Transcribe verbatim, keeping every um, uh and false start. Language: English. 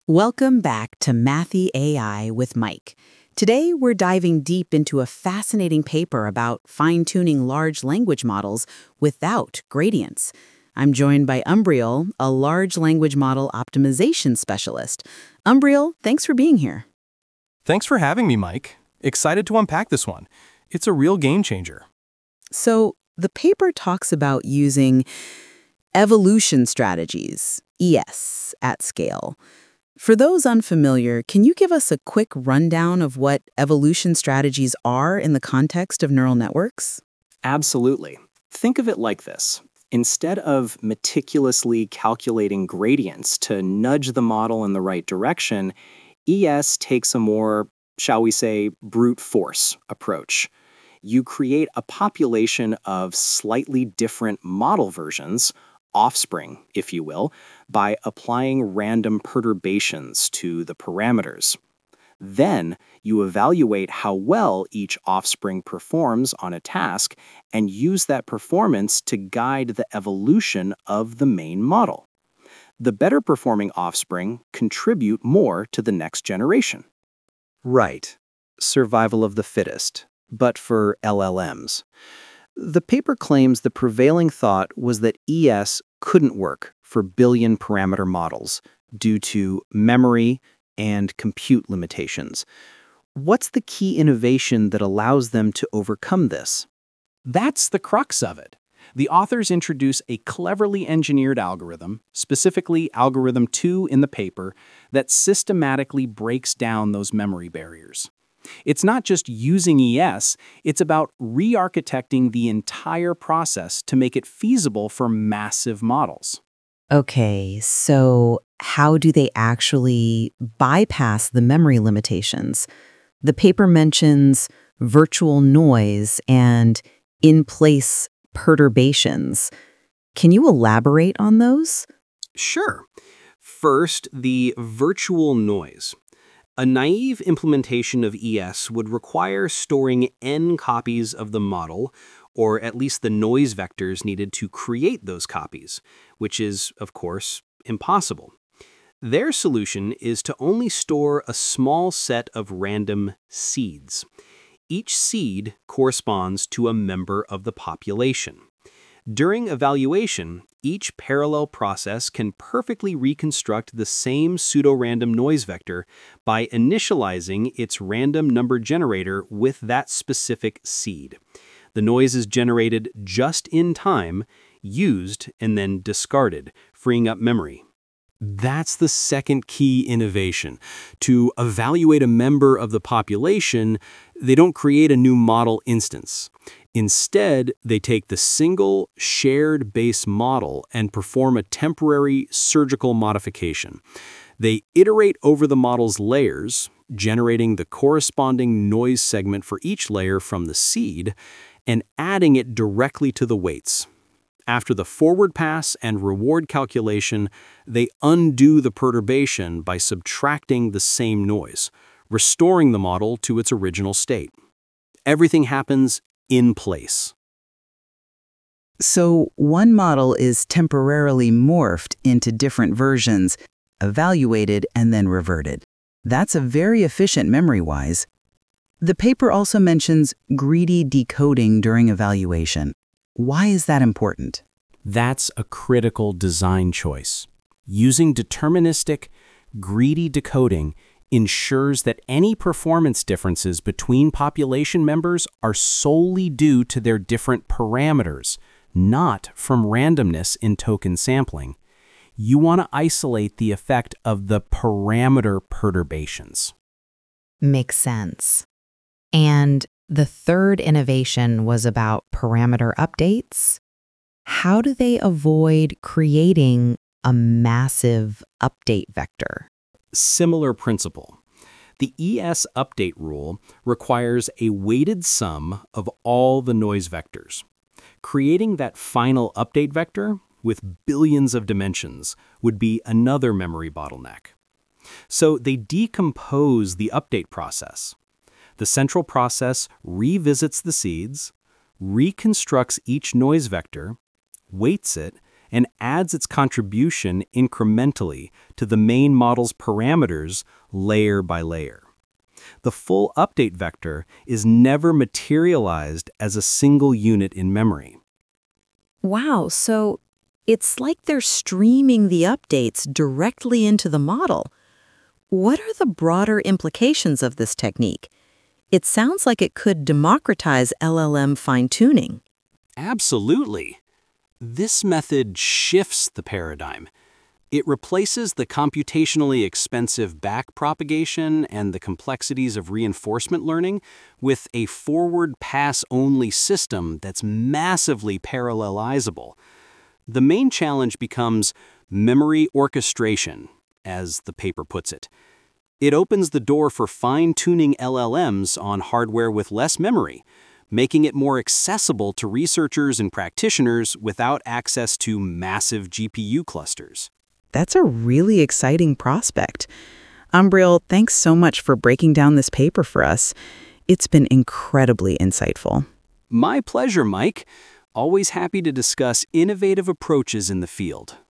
Welcome back to Mathy A I with Mike. Today, we're diving deep into a fascinating paper about fine-tuning large language models without gradients. I'm joined by Umbriel, a large language model optimization specialist. Umbriel, thanks for being here. Thanks for having me, Mike. Excited to unpack this one. It's a real game changer. So, the paper talks about using evolution strategies, E S, at scale. For those unfamiliar, can you give us a quick rundown of what evolution strategies are in the context of neural networks? Absolutely. Think of it like this. Instead of meticulously calculating gradients to nudge the model in the right direction, E S takes a more, shall we say, brute force approach. You create a population of slightly different model versions, offspring, if you will, by applying random perturbations to the parameters. Then you evaluate how well each offspring performs on a task and use that performance to guide the evolution of the main model. The better performing offspring contribute more to the next generation. Right. Survival of the fittest, but for L L Ms. The paper claims the prevailing thought was that E S couldn't work for billion parameter models due to memory and compute limitations. What's the key innovation that allows them to overcome this? That's the crux of it. The authors introduce a cleverly engineered algorithm, specifically Algorithm two in the paper, that systematically breaks down those memory barriers. It's not just using E S, it's about re-architecting the entire process to make it feasible for massive models. Okay, so how do they actually bypass the memory limitations? The paper mentions virtual noise and in-place perturbations. Can you elaborate on those? Sure. First, the virtual noise. A naive implementation of E S would require storing n copies of the model, or at least the noise vectors needed to create those copies, which is, of course, impossible. Their solution is to only store a small set of random seeds. Each seed corresponds to a member of the population. During evaluation, each parallel process can perfectly reconstruct the same pseudo-random noise vector by initializing its random number generator with that specific seed. The noise is generated just in time, used, and then discarded, freeing up memory. That's the second key innovation. To evaluate a member of the population, they don't create a new model instance. Instead, they take the single shared base model and perform a temporary surgical modification. They iterate over the model's layers, generating the corresponding noise segment for each layer from the seed, and adding it directly to the weights. After the forward pass and reward calculation, they undo the perturbation by subtracting the same noise, restoring the model to its original state. Everything happens in place. So one model is temporarily morphed into different versions, evaluated, and then reverted. That's a very efficient memory-wise. The paper also mentions greedy decoding during evaluation. Why is that important? That's a critical design choice. Using deterministic, greedy decoding ensures that any performance differences between population members are solely due to their different parameters, not from randomness in token sampling. You want to isolate the effect of the parameter perturbations. Makes sense. And the third innovation was about parameter updates. How do they avoid creating a massive update vector? Similar principle. The E S update rule requires a weighted sum of all the noise vectors. Creating that final update vector with billions of dimensions would be another memory bottleneck. So they decompose the update process. The central process revisits the seeds, reconstructs each noise vector, weights it, and adds its contribution incrementally to the main model's parameters layer by layer. The full update vector is never materialized as a single unit in memory. Wow, so it's like they're streaming the updates directly into the model. What are the broader implications of this technique? It sounds like it could democratize L L M fine-tuning. Absolutely. This method shifts the paradigm. It replaces the computationally expensive backpropagation and the complexities of reinforcement learning with a forward pass-only system that's massively parallelizable. The main challenge becomes memory orchestration, as the paper puts it. It opens the door for fine-tuning L L Ms on hardware with less memory, making it more accessible to researchers and practitioners without access to massive G P U clusters. That's a really exciting prospect. Umbriel, thanks so much for breaking down this paper for us. It's been incredibly insightful. My pleasure, Mike. Always happy to discuss innovative approaches in the field.